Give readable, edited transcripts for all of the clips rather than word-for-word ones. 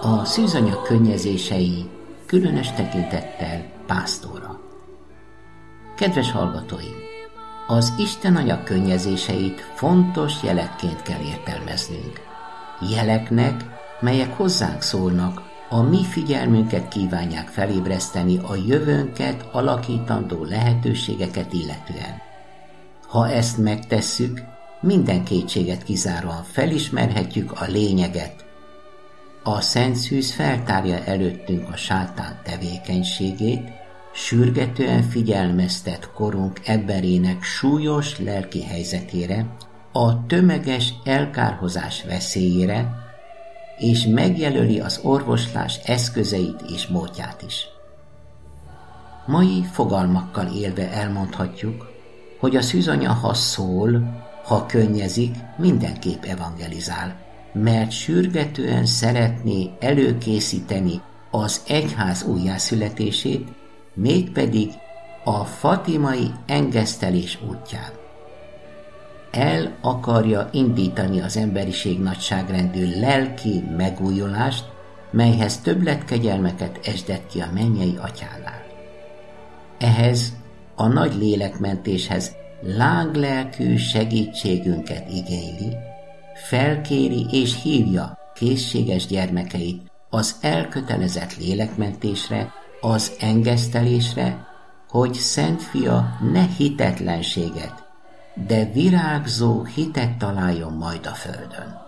A szűzanya könnyezései, különös tekintettel pásztorra. Kedves hallgatóim! Az Istenanya könnyezéseit fontos jelekként kell értelmeznünk. Jeleknek, melyek hozzánk szólnak, a mi figyelmünket kívánják felébreszteni a jövőnket alakítandó lehetőségeket illetően. Ha ezt megtesszük, minden kétséget kizáróan felismerhetjük a lényeget. A Szent Szűz feltárja előttünk a sátán tevékenységét, sürgetően figyelmeztet korunk emberének súlyos lelki helyzetére, a tömeges elkárhozás veszélyére, és megjelöli az orvoslás eszközeit és módját is. Mai fogalmakkal élve elmondhatjuk, hogy a szűzanya, ha szól, ha könnyezik, mindenképp evangelizál, mert sürgetően szeretné előkészíteni az egyház újjászületését, mégpedig a fatimai engesztelés útján. El akarja indítani az emberiség nagyságrendű lelki megújulást, melyhez többletkegyelmeket esdett ki a mennyei atyánál. Ehhez a nagy lélekmentéshez lánglelkű segítségünket igényli, felkéri és hívja készséges gyermekeit az elkötelezett lélekmentésre, az engesztelésre, hogy Szent Fia ne hitetlenséget, de virágzó hitet találjon majd a földön.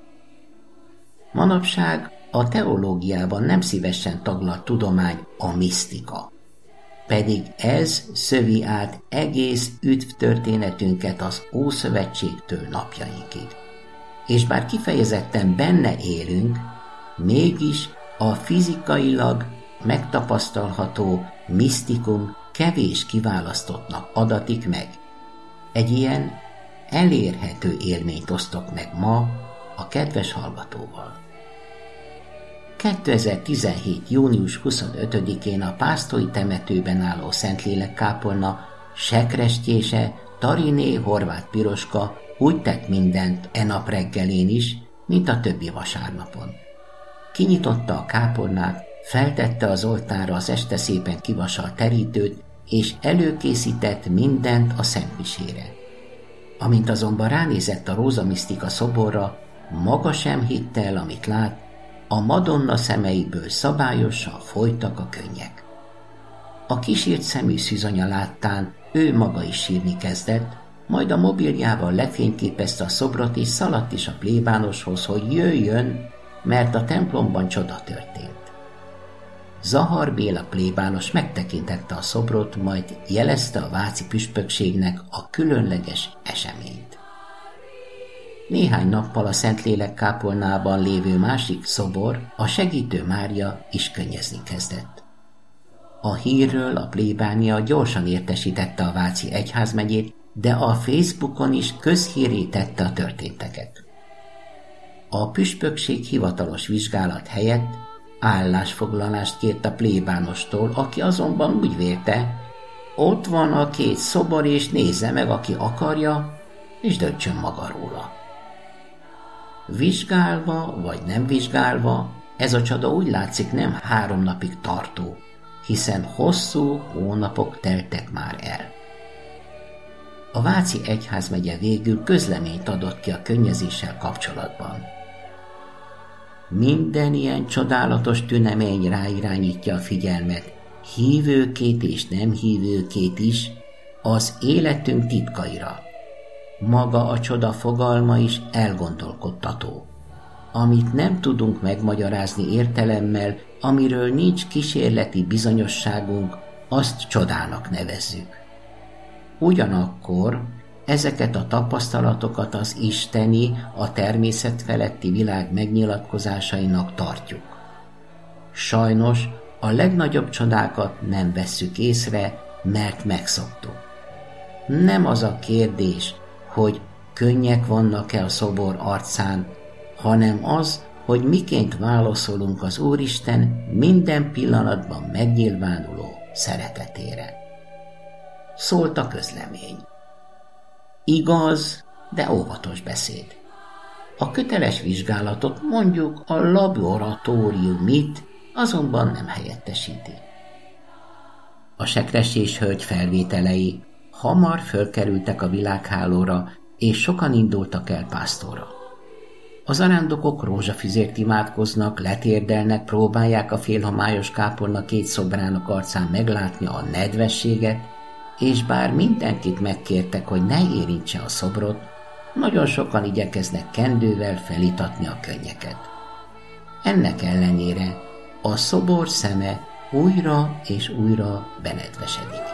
Manapság a teológiában nem szívesen taglalt tudomány a misztika, pedig ez szövi át egész üdvtörténetünket az Ószövetségtől napjainkig. És bár kifejezetten benne élünk, mégis a fizikailag megtapasztalható misztikum kevés kiválasztottnak adatik meg. Egy ilyen elérhető élményt osztok meg ma a kedves hallgatóval. 2017. június 25-én a pásztori temetőben álló Szentlélek-kápolna sekrestjése Tariné Horváth Piroska úgy tett mindent nap reggelén is, mint a többi vasárnapon. Kinyitotta a kápolnát, feltette az oltárra az este szépen kivasalt terítőt, és előkészített mindent a szentmisére. Amint azonban ránézett a rózamisztika szoborra, maga sem hitte el, amit lát, a Madonna szemeiből szabályosan folytak a könnyek. A kisírt szemű szűzanya láttán ő maga is sírni kezdett, majd a mobiljával lefényképezte a szobrot, és szaladt is a plébánoshoz, hogy jöjjön, mert a templomban csoda történt. Zahar Béla plébános megtekintette a szobrot, majd jelezte a váci püspökségnek a különleges eseményt. Néhány nappal a Szentlélek-kápolnában lévő másik szobor, a Segítő Mária is könnyezni kezdett. A hírről a plébánia gyorsan értesítette a váci egyházmegyét, de a Facebookon is közhírré tette a történteket. A püspökség hivatalos vizsgálat helyett állásfoglalást kért a plébánostól, aki azonban úgy vélte, ott van a két szobor, és nézze meg, aki akarja, és döntsön maga róla. Vizsgálva vagy nem vizsgálva, ez a csoda úgy látszik nem 3 napig tartó, hiszen hosszú hónapok teltek már el. A váci egyházmegye végül közleményt adott ki a könnyezéssel kapcsolatban. Minden ilyen csodálatos tünemény ráirányítja a figyelmet, hívőkét és nem hívőkét is, az életünk titkaira. Maga a csoda fogalma is elgondolkodtató. Amit nem tudunk megmagyarázni értelemmel, amiről nincs kísérleti bizonyosságunk, azt csodának nevezzük. Ugyanakkor ezeket a tapasztalatokat az isteni, a természet feletti világ megnyilatkozásainak tartjuk. Sajnos a legnagyobb csodákat nem vesszük észre, mert megszoktuk. Nem az a kérdés, hogy könnyek vannak-e a szobor arcán, hanem az, hogy miként válaszolunk az Úristen minden pillanatban megnyilvánuló szeretetére. Szólt a közlemény. Igaz, de óvatos beszéd. A köteles vizsgálatot, mondjuk a laboratóriumit azonban nem helyettesíti. A Sekrestés hölgy felvételei hamar fölkerültek a világhálóra, és sokan indultak el pásztorra. A zarándokok rózsafüzért imádkoznak, letérdelnek, próbálják a félhomályos kápolna két szobrának arcán meglátni a nedvességet, és bár mindenkit megkértek, hogy ne érintse a szobrot, nagyon sokan igyekeznek kendővel felítatni a könnyeket. Ennek ellenére a szobor szeme újra és újra benedvesedik.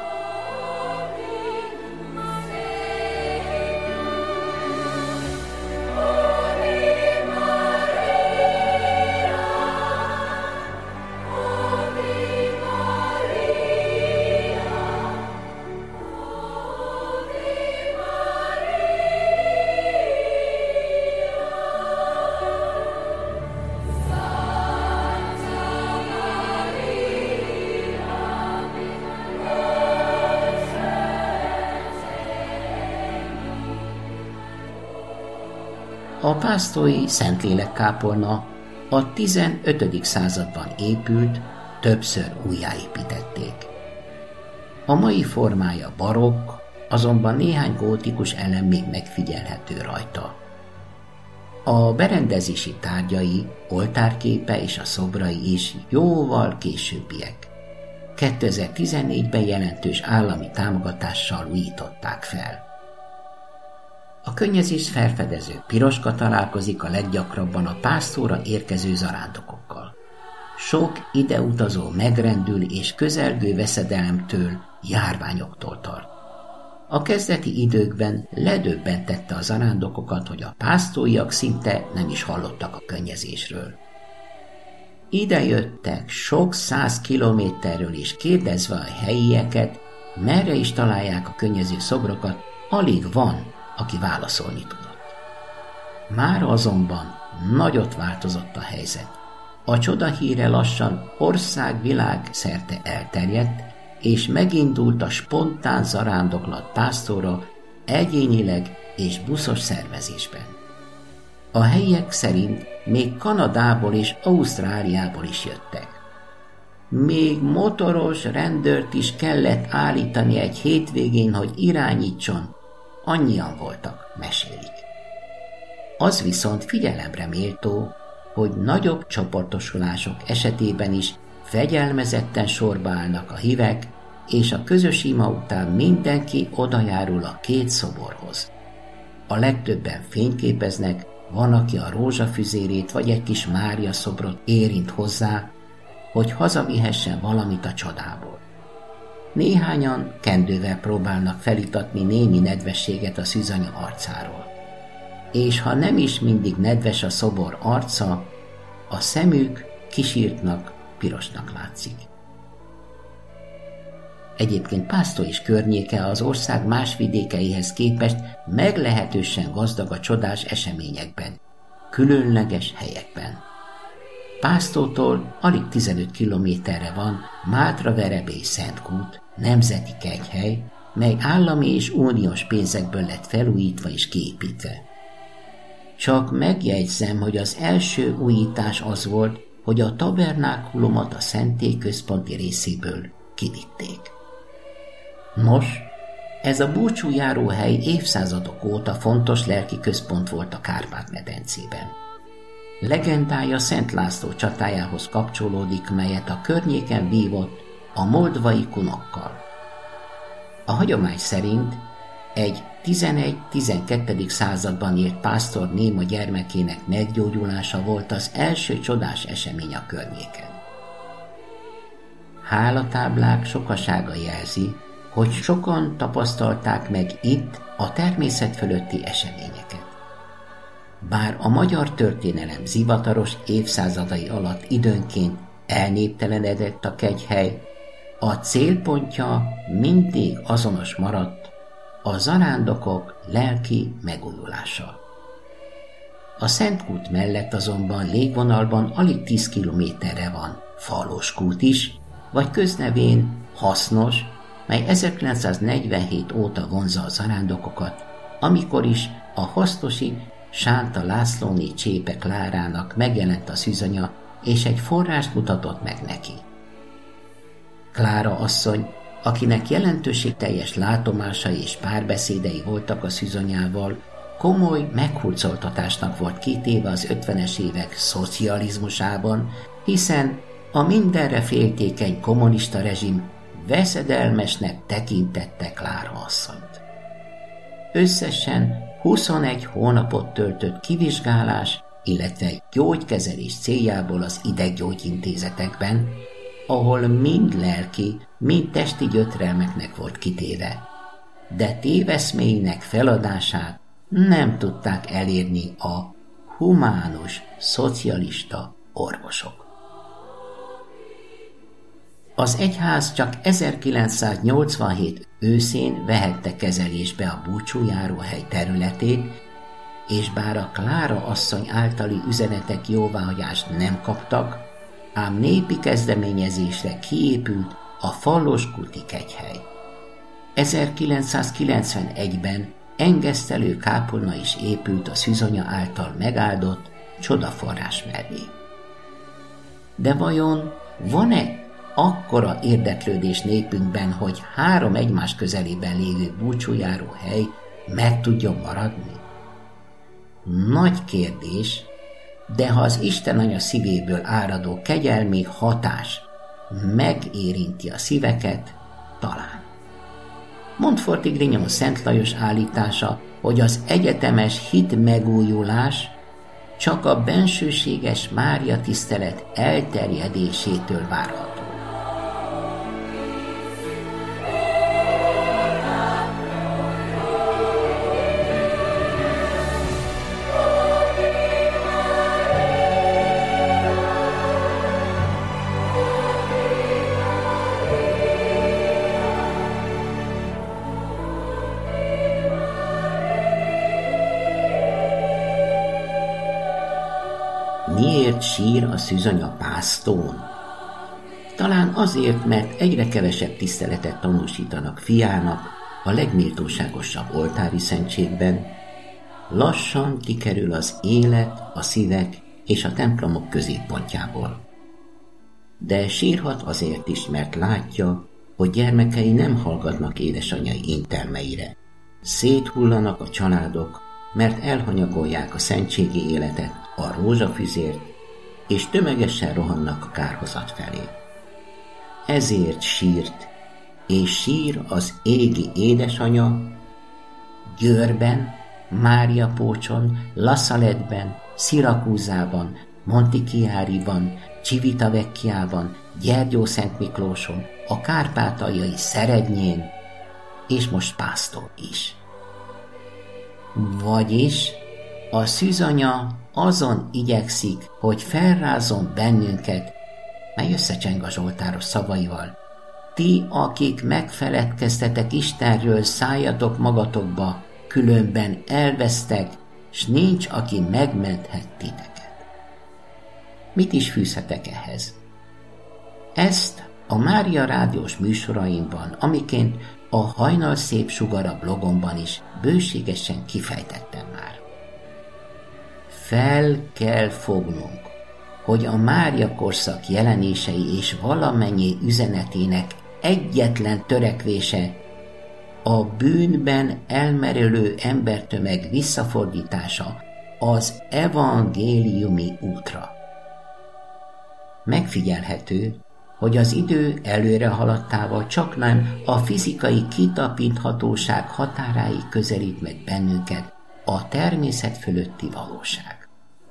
A pásztói Szentlélek-kápolna a 15. században épült, többször újjáépítették. A mai formája barokk, azonban néhány gótikus elem még megfigyelhető rajta. A berendezési tárgyai, oltárképe és a szobrai is jóval későbbiek. 2014-ben jelentős állami támogatással újították fel. A könnyezést felfedező piroska találkozik a leggyakrabban a pásztorra érkező zarándokokkal. Sok ideutazó megrendül és közelgő veszedelemtől, járványoktól tart. A kezdeti időkben ledöbbentette a zarándokokat, hogy a pásztóiak szinte nem is hallottak a könnyezésről. Ide jöttek sok 100 kilométerről, és kérdezve a helyieket, merre is találják a könnyező szobrokat, alig van, aki válaszolni tudott. Mára azonban nagyot változott a helyzet. A csoda híre lassan ország-világ szerte elterjedt, és megindult a spontán zarándoklat pásztorra egyénileg és buszos szervezésben. A helyiek szerint még Kanadából és Ausztráliából is jöttek. Még motoros rendőrt is kellett állítani egy hétvégén, hogy irányítson, annyian voltak, mesélik. Az viszont figyelemre méltó, hogy nagyobb csoportosulások esetében is fegyelmezetten sorba állnak a hívek, és a közös ima után mindenki odajárul a két szoborhoz. A legtöbben fényképeznek, van, aki a rózsafüzérét vagy egy kis Mária szobrot érint hozzá, hogy hazavihessen valamit a csodából. Néhányan kendővel próbálnak felítatni némi nedvességet a szűzanya arcáról. És ha nem is mindig nedves a szobor arca, a szemük kisírtnak, pirosnak látszik. Egyébként Pásztó és környéke az ország más vidékeihez képest meglehetősen gazdag a csodás eseményekben, különleges helyekben. Pásztótól alig 15 kilométerre van Mátra-Verebély Szentkút, nemzeti kegyhely, mely állami és uniós pénzekből lett felújítva és kiépítve. Csak megjegyzem, hogy az első újítás az volt, hogy a tabernákulumot a szentély központi részéből kivitték. Nos, ez a búcsújáróhely évszázadok óta fontos lelki központ volt a Kárpát-medencében. Legendája Szent László csatájához kapcsolódik, melyet a környéken vívott a moldvai kunokkal. A hagyomány szerint egy 11-12. században írt pásztor néma gyermekének meggyógyulása volt az első csodás esemény a környéken. Hálatáblák sokasága jelzi, hogy sokan tapasztalták meg itt a természet fölötti eseményeket. Bár a magyar történelem zivataros évszázadai alatt időnként elnéptelenedett a kegyhely, a célpontja mindig azonos maradt, a zarándokok lelki megújulása. A Szentkút mellett azonban légvonalban alig 10 kilométerre van Faloskút is, vagy köznevén Hasznos, mely 1947 óta vonzza a zarándokokat, amikor is a hasznosi Sánta Lászlóné Csépe Klárának megjelent a szűzonya, és egy forrást mutatott meg neki. Klára asszony, akinek jelentőségteljes látomásai és párbeszédei voltak a szűzonyával, komoly meghurcoltatásnak volt kitéve az 50-es évek szocializmusában, hiszen a mindenre féltékeny kommunista rezsim veszedelmesnek tekintette Klára asszonyt. Összesen 21 hónapot töltött kivizsgálás, illetve gyógykezelés céljából az ideggyógyintézetekben, ahol mind lelki, mind testi gyötrelmeknek volt kitéve, de téveszméinek feladását nem tudták elérni a humánus szocialista orvosok. Az egyház csak 1987 őszén vehette kezelésbe a búcsújáróhely területét, és bár a Klára asszony általi üzenetek jóváhagyást nem kaptak, ám népi kezdeményezésre kiépült a Falloskulti kegyhely. 1991-ben engesztelő kápolna is épült a szűzonya által megáldott csodaforrás mellé. De vajon van-e akkora érdeklődés népünkben, hogy 3 egymás közelében lévő búcsújáró hely meg tudjon maradni? Nagy kérdés, de ha az Isten Anya szívéből áradó kegyelmi hatás megérinti a szíveket, talán. Montforti Grignon Szent Lajos állítása, hogy az egyetemes hit megújulás csak a bensőséges Mária tisztelet elterjedésétől várható. Miért sír a szűzonya pásztón? Talán azért, mert egyre kevesebb tiszteletet tanúsítanak fiának a legméltóságosabb oltári szentségben, lassan kikerül az élet, a szívek és a templomok középpontjából. De sírhat azért is, mert látja, hogy gyermekei nem hallgatnak édesanyai intelmeire. Széthullanak a családok, mert elhanyagolják a szentségi életet a rózsafüzért, és tömegesen rohannak a kárhozat felé. Ezért sírt, és sír az égi édesanya Győrben, Máriapócson, La Saletben, Szirakúzában, Montichiariban, Civitavecchiában, Gyergyószent Miklóson, a kárpátaljai Szerednyén, és most Pásztor is. Vagyis a szűzanya azon igyekszik, hogy felrázzon bennünket, mely összecseng a zsoltáros szavaival. Ti, akik megfeledkeztetek Istenről, szálljatok magatokba, különben elvesztek, s nincs, aki megmenthet titeket. Mit is fűzhetek ehhez? Ezt a Mária rádiós műsoraimban, amiként a Hajnal szép sugara blogomban is bőségesen kifejtettem már. Fel kell fognunk, hogy a Mária korszak jelenései és valamennyi üzenetének egyetlen törekvése a bűnben elmerülő embertömeg visszafordítása az evangéliumi útra. Megfigyelhető, hogy az idő előre haladtával csaknem a fizikai kitapinthatóság határáig közelít meg bennünket a természet fölötti valóság.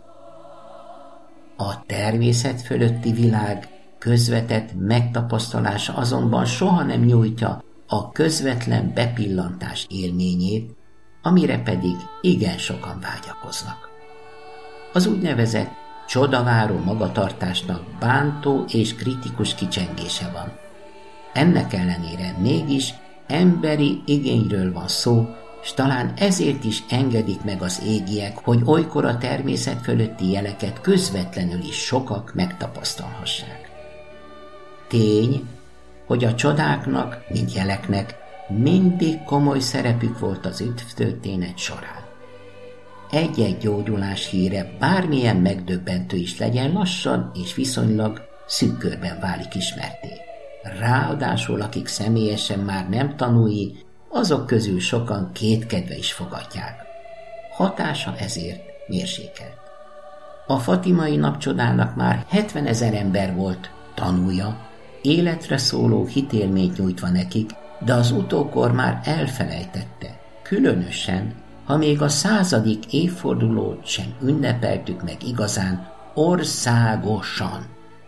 A természet fölötti világ közvetett megtapasztalása azonban soha nem nyújtja a közvetlen bepillantás élményét, amire pedig igen sokan vágyakoznak. Az úgynevezett csodaváró magatartásnak bántó és kritikus kicsengése van. Ennek ellenére mégis emberi igényről van szó, s talán ezért is engedik meg az égiek, hogy olykor a természet fölötti jeleket közvetlenül is sokak megtapasztalhassák. Tény, hogy a csodáknak, mint jeleknek mindig komoly szerepük volt az történet során. egy-egy gyógyulás híre, bármilyen megdöbbentő is legyen, lassan és viszonylag szűk körben válik ismertté. Ráadásul akik személyesen már nem tanúi, azok közül sokan kétkedve is fogadják. Hatása ezért mérsékelt. A fatimai napcsodának már 70 000 ember volt tanúja, életre szóló hitélményt nyújtva nekik, de az utókor már elfelejtette, különösen, ha még a 100. évfordulót sem ünnepeltük meg igazán, országosan.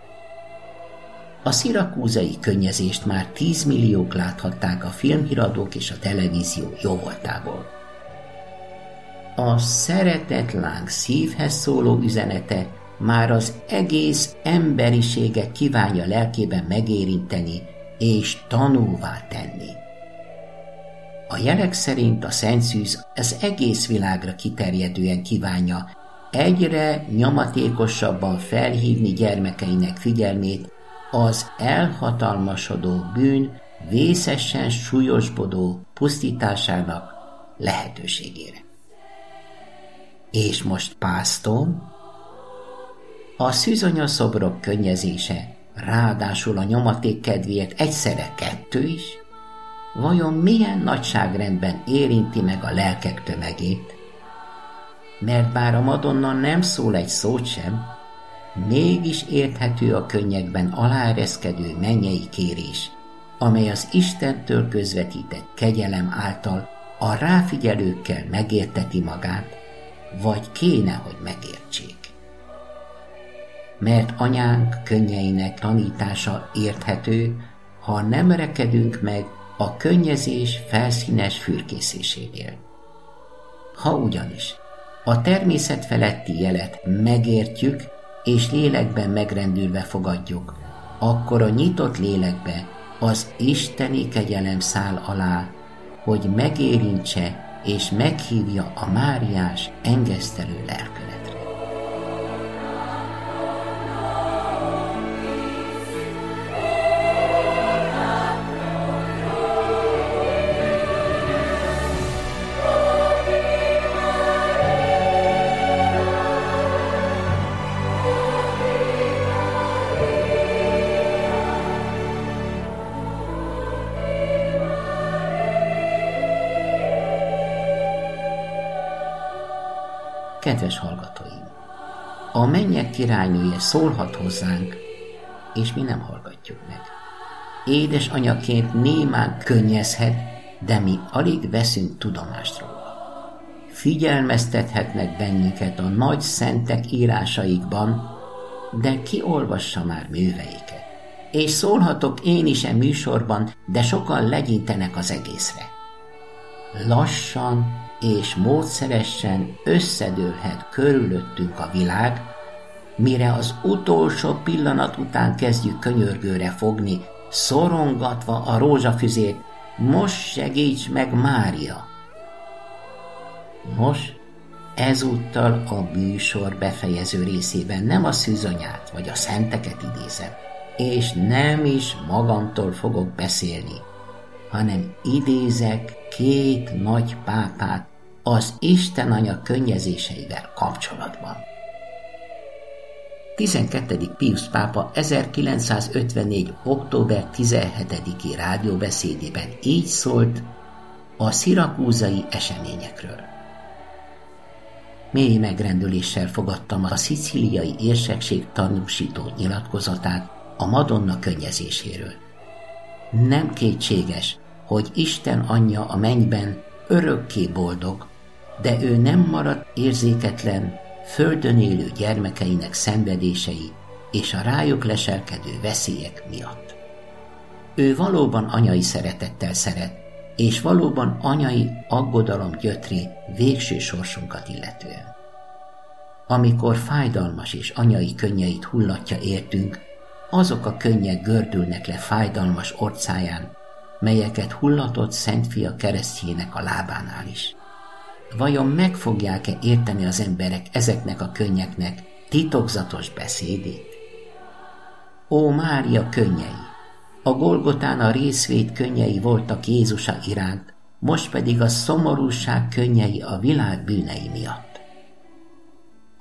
A szirakúzai könnyezést már 10 milliók láthatták a filmhíradók és a televízió jóvoltából. A szeretetláng szívhez szóló üzenete már az egész emberiséget kívánja lelkében megérinteni és tanúvá tenni. A jelek szerint a Szent Szűz az egész világra kiterjedően kívánja egyre nyomatékosabban felhívni gyermekeinek figyelmét az elhatalmasodó bűn vészesen súlyosbodó pusztításának lehetőségére. És most pásztom, a szűzanyaszobrok könnyezése, ráadásul a nyomaték kedvéért egyszerre 2 is, vajon milyen nagyságrendben érinti meg a lelkek tömegét? Mert bár a Madonna nem szól egy szót sem, mégis érthető a könnyekben aláereszkedő mennyei kérés, amely az Istentől közvetített kegyelem által a ráfigyelőkkel megérteti magát, vagy kéne, hogy megértsék. Mert anyánk könnyeinek tanítása érthető, ha nem rekedünk meg a könnyezés felszínes fürkészésénél. Ha ugyanis a természet feletti jelet megértjük, és lélekben megrendülve fogadjuk, akkor a nyitott lélekbe az isteni kegyelem száll alá, hogy megérintse és meghívja a máriás engesztelő lelkületre. Kedves hallgatóim! A mennyek királynője szólhat hozzánk, és mi nem hallgatjuk meg. Édesanyaként némán könnyezhet, de mi alig veszünk tudomást róla. Figyelmeztethetnek bennünket a nagy szentek írásaikban, de ki olvassa már műveiket? És szólhatok én is műsorban, de sokan legyintenek az egészre. Lassan és módszeresen összedőlhet körülöttünk a világ, mire az utolsó pillanat után kezdjük könyörgőre fogni, szorongatva a rózsafüzét, most segíts meg, Mária! Most ezúttal a műsor befejező részében nem a szűzanyát vagy a szenteket idézem, és nem is magamtól fogok beszélni, hanem idézek 2 nagy pápát az Isten Anya könnyezéseivel kapcsolatban. 12. Piusz pápa 1954. október 17-i rádióbeszédében így szólt a szirakúzai eseményekről. Mély megrendüléssel fogadtam a szicíliai érsekség tanúsító nyilatkozatát a Madonna könnyezéséről. Nem kétséges, hogy Isten Anyja a mennyben örökké boldog, de ő nem maradt érzéketlen, földön élő gyermekeinek szenvedései és a rájuk leselkedő veszélyek miatt. Ő valóban anyai szeretettel szeret, és valóban anyai aggodalom gyötri végső sorsunkat illetően. Amikor fájdalmas és anyai könnyeit hullatja értünk, azok a könnyek gördülnek le fájdalmas orcáján, melyeket hullatott Szent Fia keresztjének a lábánál is. Vajon meg fogják-e érteni az emberek ezeknek a könnyeknek titokzatos beszédét? Ó, Mária könnyei! A Golgotán a részvét könnyei voltak Jézusa iránt, most pedig a szomorúság könnyei a világ bűnei miatt.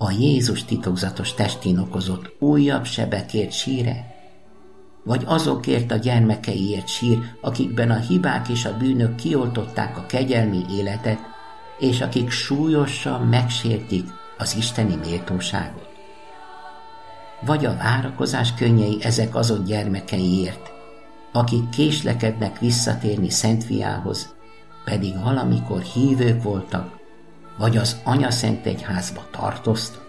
a Jézus titokzatos testén okozott újabb sebekért sír-e? Vagy azokért a gyermekeiért sír, akikben a hibák és a bűnök kioltották a kegyelmi életet, és akik súlyosan megsértik az isteni méltóságot? Vagy a várakozás könnyei ezek azon gyermekeiért, akik késlekednek visszatérni Szent Fiához, pedig valamikor hívők voltak, vagy az Anyaszentegyházba tartoztak?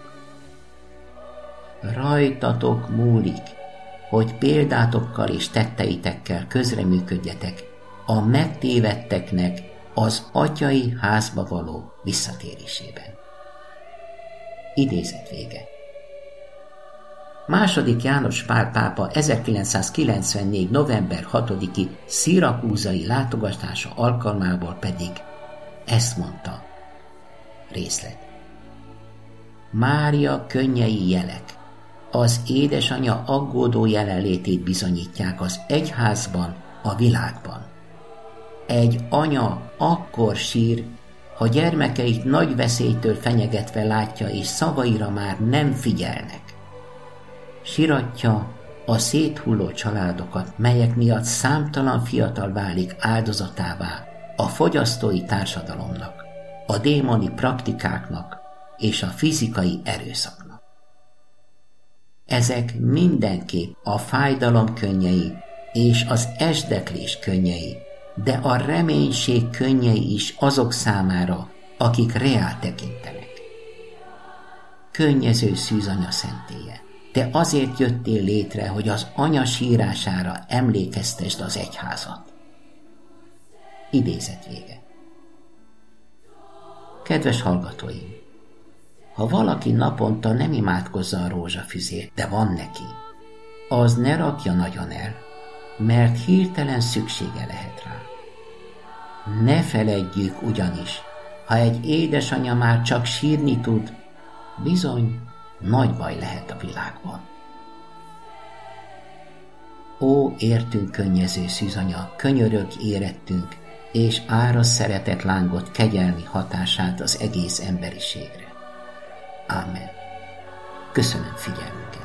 Rajtatok múlik, hogy példátokkal és tetteitekkel közreműködjetek a megtévedteknek az atyai házba való visszatérésében. Idézet vége. II. János Pál pápa 1994. november 6-i szirakúzai látogatása alkalmából pedig ezt mondta. Részlet. Mária könnyei jelek, az édesanyja aggódó jelenlétét bizonyítják az egyházban, a világban. Egy anya akkor sír, ha gyermekeit nagy veszélytől fenyegetve látja, és szavaira már nem figyelnek. Siratja a széthulló családokat, melyek miatt számtalan fiatal válik áldozatává a fogyasztói társadalomnak, a démoni praktikáknak és a fizikai erőszaknak. Ezek mindenképp a fájdalom könnyei és az esdeklés könnyei, de a reménység könnyei is azok számára, akik reál tekintenek. Könnyező szűzanya szentélye, te azért jöttél létre, hogy az anya sírására emlékeztesd az egyházat. Idézet vége. Kedves hallgatóim! Ha valaki naponta nem imádkozza a rózsafüzért, de van neki, az ne rakja nagyon el, mert hirtelen szüksége lehet rá. Ne feledjük ugyanis, ha egy édesanya már csak sírni tud, bizony nagy baj lehet a világban. Ó, értünk könnyező szűzanya, könyörög érettünk, és árasz szeretet lángot kegyelmi hatását az egész emberiségre. Ámen. Köszönöm figyelmüket.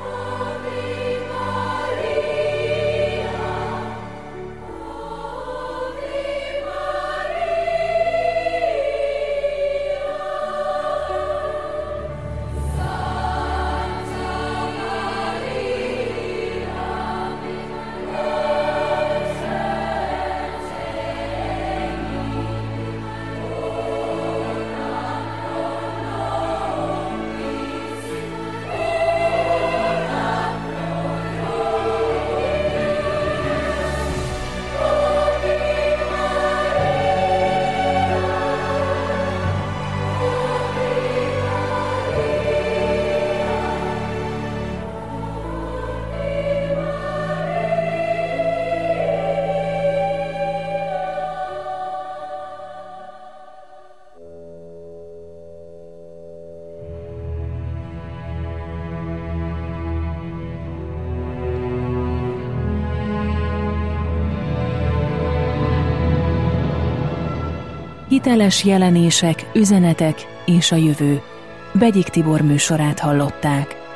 Hiteles jelenések, üzenetek és a jövő. Begyik Tibor műsorát hallották.